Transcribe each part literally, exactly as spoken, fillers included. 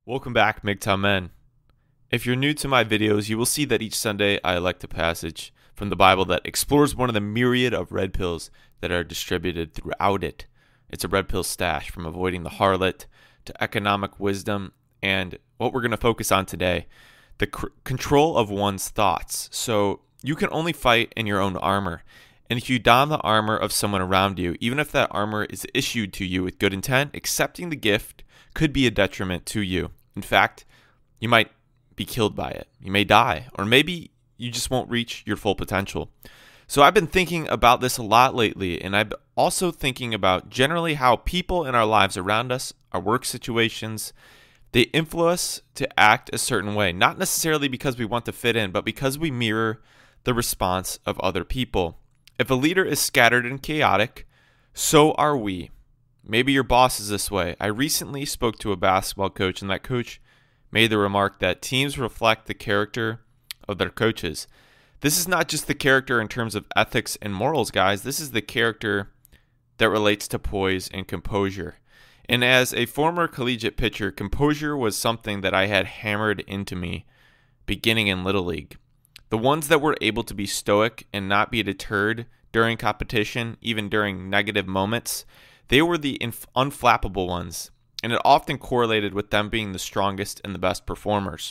Welcome back, M G T O W men. If you're new to my videos, you will see that each Sunday I elect a passage from the Bible that explores one of the myriad of red pills that are distributed throughout it. It's a red pill stash from avoiding the harlot to economic wisdom, and what we're going to focus on today, the c- control of one's thoughts. So you can only fight in your own armor. And if you don the armor of someone around you, even if that armor is issued to you with good intent, accepting the gift could be a detriment to you. In fact, you might be killed by it. You may die, or maybe you just won't reach your full potential. So I've been thinking about this a lot lately, and I'm also thinking about generally how people in our lives around us, our work situations, they influence us to act a certain way, not necessarily because we want to fit in, but because we mirror the response of other people. If a leader is scattered and chaotic, so are we. Maybe your boss is this way. I recently spoke to a basketball coach, and that coach made the remark that teams reflect the character of their coaches. This is not just the character in terms of ethics and morals, guys. This is the character that relates to poise and composure. And as a former collegiate pitcher, composure was something that I had hammered into me beginning in Little League. The ones that were able to be stoic and not be deterred during competition, even during negative moments, they were the inf- unflappable ones, and it often correlated with them being the strongest and the best performers.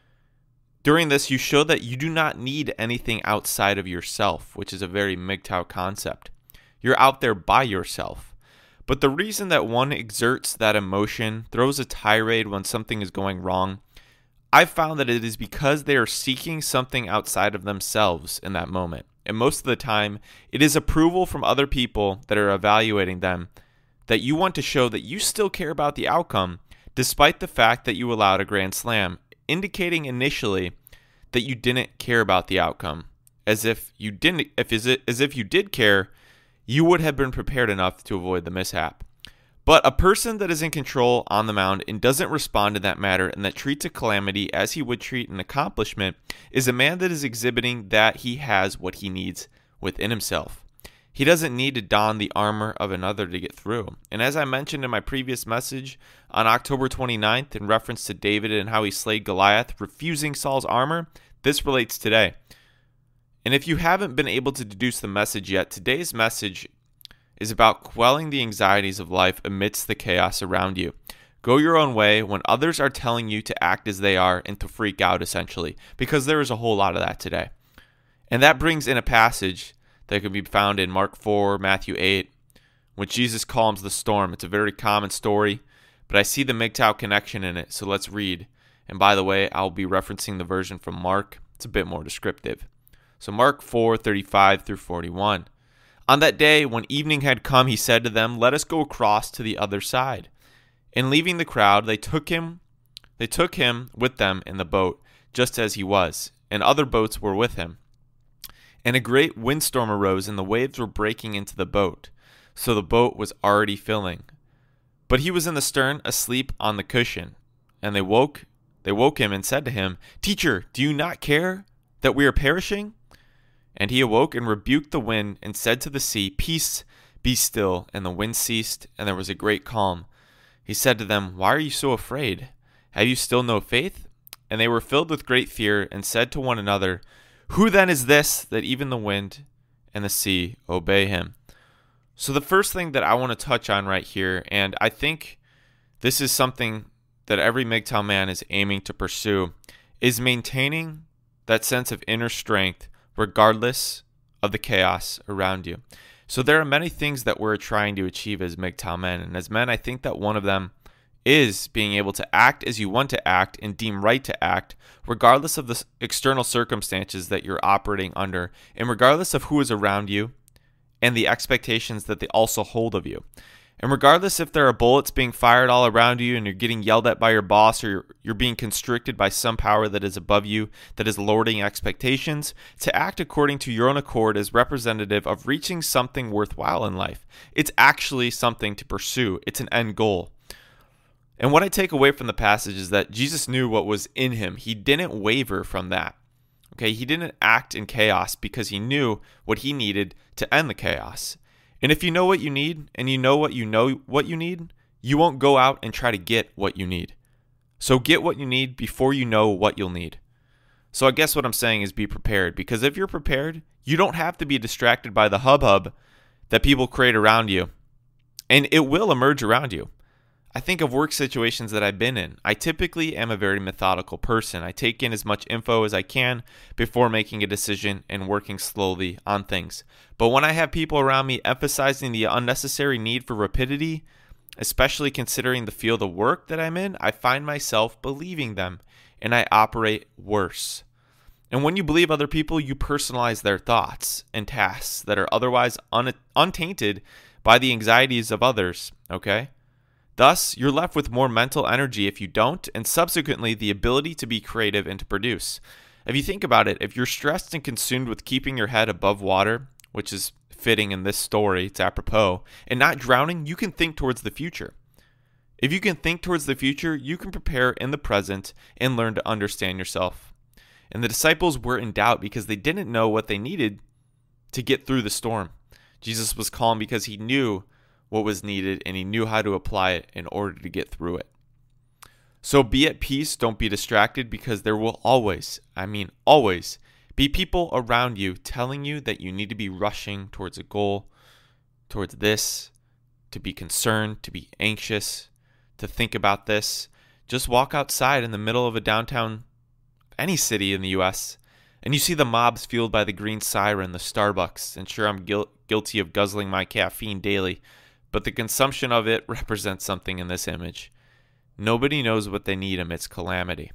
During this, you show that you do not need anything outside of yourself, which is a very M G T O W concept. You're out there by yourself. But the reason that one exerts that emotion, throws a tirade when something is going wrong, I've found that it is because they are seeking something outside of themselves in that moment. And most of the time, it is approval from other people that are evaluating them, that you want to show that you still care about the outcome, despite the fact that you allowed a grand slam, indicating initially that you didn't care about the outcome. As if you didn't, if is it as if you did care, you would have been prepared enough to avoid the mishap. But a person that is in control on the mound and doesn't respond to that matter and that treats a calamity as he would treat an accomplishment is a man that is exhibiting that he has what he needs within himself. He doesn't need to don the armor of another to get through. And as I mentioned in my previous message on October twenty-ninth in reference to David and how he slayed Goliath, refusing Saul's armor, this relates today. And if you haven't been able to deduce the message yet, today's message is about quelling the anxieties of life amidst the chaos around you. Go your own way when others are telling you to act as they are and to freak out, essentially, because there is a whole lot of that today. And that brings in a passage that can be found in Mark four, Matthew eight, when Jesus calms the storm. It's a very common story, but I see the M G T O W connection in it, so let's read. And by the way, I'll be referencing the version from Mark. It's a bit more descriptive. So Mark four, thirty-five through forty-one. On that day, when evening had come, he said to them, "Let us go across to the other side." And leaving the crowd, they took him, they took him with them in the boat, just as he was, and other boats were with him. And a great windstorm arose, and the waves were breaking into the boat, so the boat was already filling. But he was in the stern, asleep on the cushion. And they woke, they woke him and said to him, "Teacher, do you not care that we are perishing?" And he awoke and rebuked the wind and said to the sea, "Peace, be still." And the wind ceased, and there was a great calm. He said to them, "Why are you so afraid? Have you still no faith?" And they were filled with great fear and said to one another, "Who then is this that even the wind and the sea obey him?" So the first thing that I want to touch on right here, and I think this is something that every M G T O W man is aiming to pursue, is maintaining that sense of inner strength regardless of the chaos around you. So there are many things that we're trying to achieve as M G T O W men. And as men, I think that one of them is being able to act as you want to act and deem right to act, regardless of the external circumstances that you're operating under, and regardless of who is around you and the expectations that they also hold of you. And regardless if there are bullets being fired all around you and you're getting yelled at by your boss, or you're, you're being constricted by some power that is above you, that is lording expectations, to act according to your own accord is representative of reaching something worthwhile in life. It's actually something to pursue. It's an end goal. And what I take away from the passage is that Jesus knew what was in him. He didn't waver from that. Okay, he didn't act in chaos because he knew what he needed to end the chaos. And if you know what you need, and you know what you know what you need, you won't go out and try to get what you need. So get what you need before you know what you'll need. So I guess what I'm saying is be prepared, because if you're prepared, you don't have to be distracted by the hubbub that people create around you, and it will emerge around you. I think of work situations that I've been in. I typically am a very methodical person. I take in as much info as I can before making a decision and working slowly on things. But when I have people around me emphasizing the unnecessary need for rapidity, especially considering the field of work that I'm in, I find myself believing them, and I operate worse. And when you believe other people, you personalize their thoughts and tasks that are otherwise un- untainted by the anxieties of others, okay? Thus, you're left with more mental energy if you don't, and subsequently the ability to be creative and to produce. If you think about it, if you're stressed and consumed with keeping your head above water, which is fitting in this story, it's apropos, and not drowning, you can think towards the future. If you can think towards the future, you can prepare in the present and learn to understand yourself. And the disciples were in doubt because they didn't know what they needed to get through the storm. Jesus was calm because he knew what was needed and he knew how to apply it in order to get through it. So be at peace, don't be distracted, because there will always, I mean always, be people around you telling you that you need to be rushing towards a goal, towards this, to be concerned, to be anxious, to think about this. Just walk outside in the middle of a downtown, any city in the U S, and you see the mobs fueled by the green siren, the Starbucks, and sure, I'm guil- guilty of guzzling my caffeine daily, but the consumption of it represents something in this image. Nobody knows what they need amidst calamity.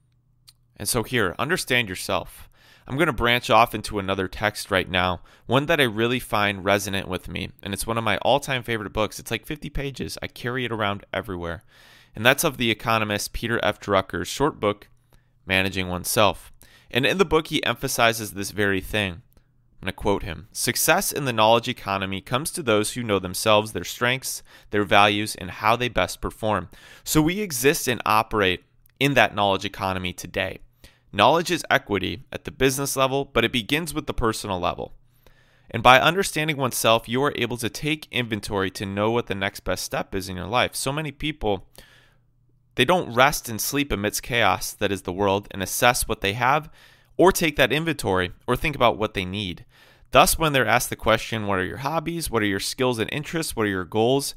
And so here, understand yourself. I'm going to branch off into another text right now, one that I really find resonant with me, and it's one of my all-time favorite books. It's like fifty pages. I carry it around everywhere. And that's of the economist Peter F. Drucker's short book, Managing Oneself. And in the book, he emphasizes this very thing. I'm going to quote him. "Success in the knowledge economy comes to those who know themselves, their strengths, their values, and how they best perform." So we exist and operate in that knowledge economy today. Knowledge is equity at the business level, but it begins with the personal level. And by understanding oneself, you are able to take inventory to know what the next best step is in your life. So many people, they don't rest and sleep amidst chaos that is the world and assess what they have, or take that inventory, or think about what they need. Thus, when they're asked the question, what are your hobbies? What are your skills and interests? What are your goals?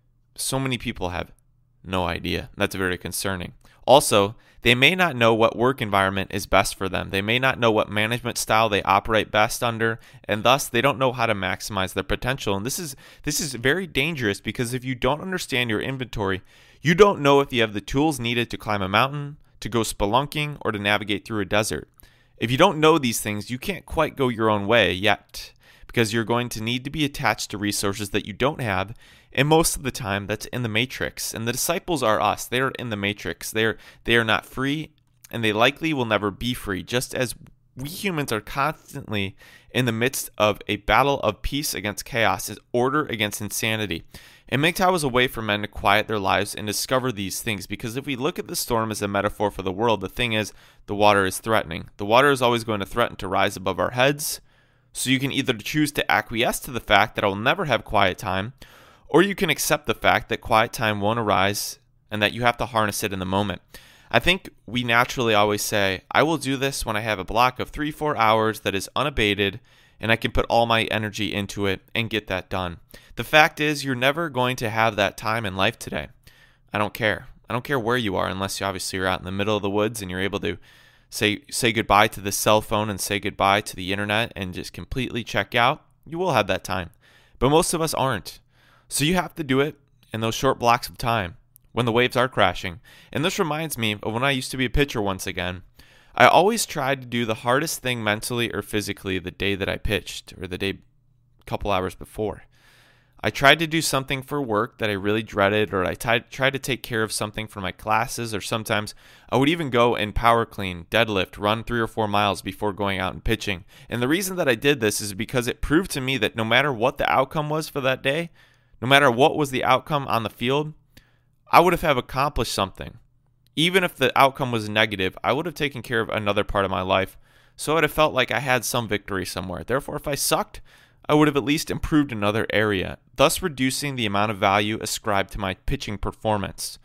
So many people have no idea. That's very concerning. Also, they may not know what work environment is best for them. They may not know what management style they operate best under, and thus they don't know how to maximize their potential. And this is this is very dangerous, because if you don't understand your inventory, you don't know if you have the tools needed to climb a mountain, to go spelunking, or to navigate through a desert. If you don't know these things, you can't quite go your own way yet, because you're going to need to be attached to resources that you don't have, and most of the time that's in the matrix. And the disciples are us. They are in the matrix. They are, they are not free, and they likely will never be free, just as we humans are constantly in the midst of a battle of peace against chaos, is order against insanity. And M G T O W is a way for men to quiet their lives and discover these things, because if we look at the storm as a metaphor for the world, the thing is, the water is threatening. The water is always going to threaten to rise above our heads, so you can either choose to acquiesce to the fact that I will never have quiet time, or you can accept the fact that quiet time won't arise and that you have to harness it in the moment. I think we naturally always say, I will do this when I have a block of three, four hours that is unabated, and I can put all my energy into it and get that done. The fact is, you're never going to have that time in life today. I don't care. I don't care where you are, unless you obviously you're out in the middle of the woods and you're able to say say goodbye to the cell phone and say goodbye to the internet and just completely check out. You will have that time. But most of us aren't. So you have to do it in those short blocks of time when the waves are crashing. And this reminds me of when I used to be a pitcher once again. I always tried to do the hardest thing mentally or physically the day that I pitched, or the day a couple hours before. I tried to do something for work that I really dreaded, or I t- tried to take care of something for my classes, or sometimes I would even go and power clean, deadlift, run three or four miles before going out and pitching. And the reason that I did this is because it proved to me that no matter what the outcome was for that day, no matter what was the outcome on the field, I would have accomplished something. Even if the outcome was negative, I would have taken care of another part of my life, so I would have felt like I had some victory somewhere. Therefore, if I sucked, I would have at least improved another area, thus reducing the amount of value ascribed to my pitching performance.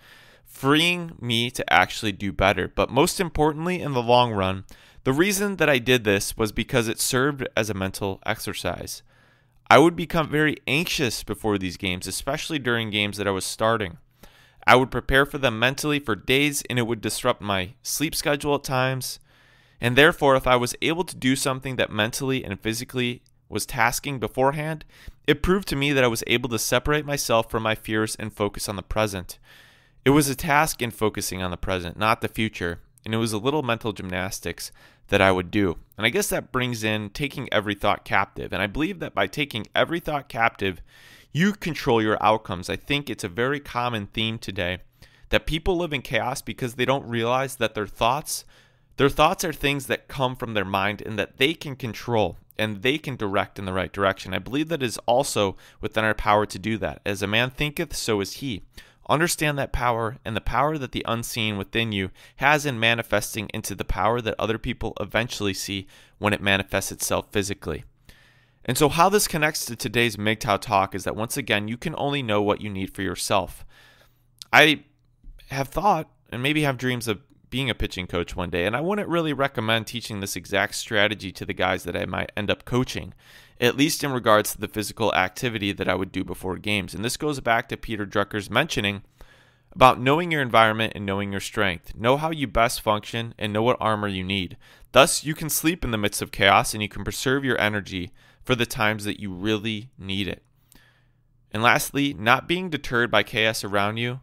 freeing me to actually do better. But most importantly, in the long run, the reason that I did this was because it served as a mental exercise. I would become very anxious before these games, especially during games that I was starting. I would prepare for them mentally for days, and it would disrupt my sleep schedule at times. And therefore, if I was able to do something that mentally and physically was tasking beforehand, it proved to me that I was able to separate myself from my fears and focus on the present. It was a task in focusing on the present, not the future, and it was a little mental gymnastics that I would do. And I guess that brings in taking every thought captive. And I believe that by taking every thought captive, you control your outcomes. I think it's a very common theme today that people live in chaos because they don't realize that their thoughts, their thoughts are things that come from their mind and that they can control and they can direct in the right direction. I believe that it is also within our power to do that. As a man thinketh, so is he. Understand that power and the power that the unseen within you has in manifesting into the power that other people eventually see when it manifests itself physically. And so how this connects to today's M G T O W talk is that once again, you can only know what you need for yourself. I have thought and maybe have dreams of being a pitching coach one day, and I wouldn't really recommend teaching this exact strategy to the guys that I might end up coaching, at least in regards to the physical activity that I would do before games. And this goes back to Peter Drucker's mentioning about knowing your environment and knowing your strength. Know how you best function and know what armor you need. Thus, you can sleep in the midst of chaos and you can preserve your energy for the times that you really need it. And lastly, not being deterred by chaos around you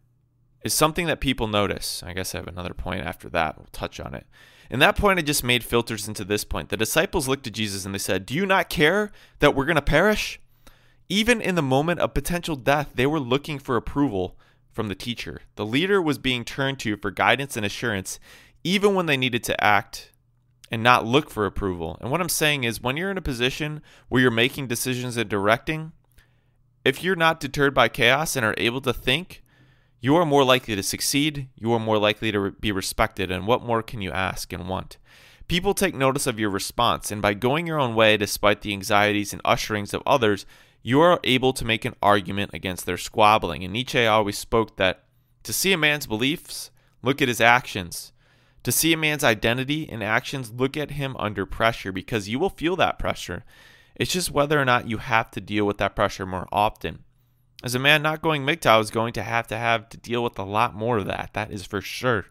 is something that people notice. I guess I have another point after that. We'll touch on it. And that point I just made filters into this point. The disciples looked to Jesus and they said, "Do you not care that we're going to perish?" Even in the moment of potential death, they were looking for approval from the teacher. The leader was being turned to for guidance and assurance, even when they needed to act and not look for approval. And what I'm saying is, when you're in a position where you're making decisions and directing, if you're not deterred by chaos and are able to think, you are more likely to succeed, you are more likely to be respected, and what more can you ask and want? People take notice of your response, and by going your own way despite the anxieties and usherings of others, you are able to make an argument against their squabbling. And Nietzsche always spoke that to see a man's beliefs, look at his actions. To see a man's identity and actions, look at him under pressure, because you will feel that pressure. It's just whether or not you have to deal with that pressure more often. As a man not going M G T O W is going to have to have to deal with a lot more of that. That is for sure.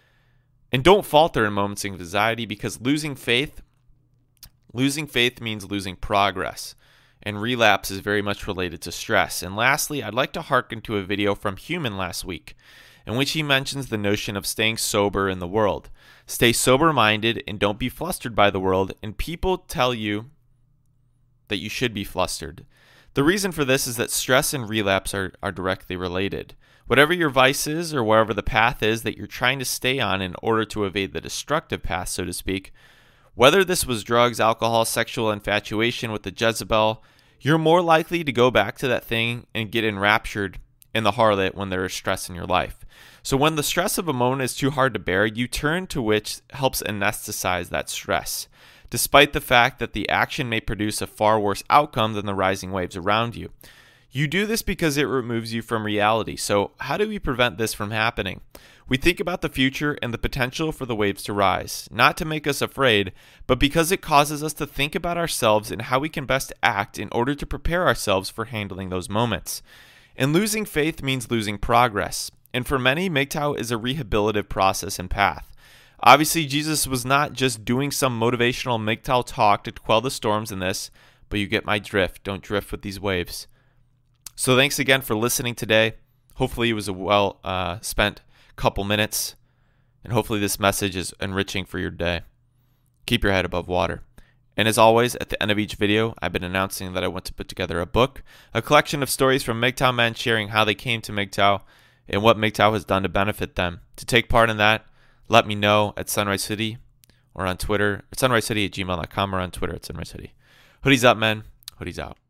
And don't falter in moments of anxiety, because losing faith, losing faith means losing progress. And relapse is very much related to stress. And lastly, I'd like to hearken to a video from Human last week, in which he mentions the notion of staying sober in the world. Stay sober-minded and don't be flustered by the world. And people tell you that you should be flustered. The reason for this is that stress and relapse are, are directly related. Whatever your vice is, or wherever the path is that you're trying to stay on in order to evade the destructive path, so to speak, whether this was drugs, alcohol, sexual infatuation with the Jezebel, you're more likely to go back to that thing and get enraptured in the harlot when there is stress in your life. So when the stress of a moment is too hard to bear, you turn to which helps anesthetize that stress, despite the fact that the action may produce a far worse outcome than the rising waves around you. You do this because it removes you from reality. So how do we prevent this from happening? We think about the future and the potential for the waves to rise, not to make us afraid, but because it causes us to think about ourselves and how we can best act in order to prepare ourselves for handling those moments. And losing faith means losing progress. And for many, M G T O W is a rehabilitative process and path. Obviously, Jesus was not just doing some motivational M G T O W talk to quell the storms in this, but you get my drift. Don't drift with these waves. So thanks again for listening today. Hopefully it was a well uh, spent couple minutes, and hopefully this message is enriching for your day. Keep your head above water. And as always, at the end of each video, I've been announcing that I want to put together a book, a collection of stories from M G T O W men sharing how they came to M G T O W and what M G T O W has done to benefit them. To take part in that, let me know at Sunrise City or on Twitter, at sunrise city at gmail dot com, or on Twitter at Sunrise City. Hoodies up, men. Hoodies out.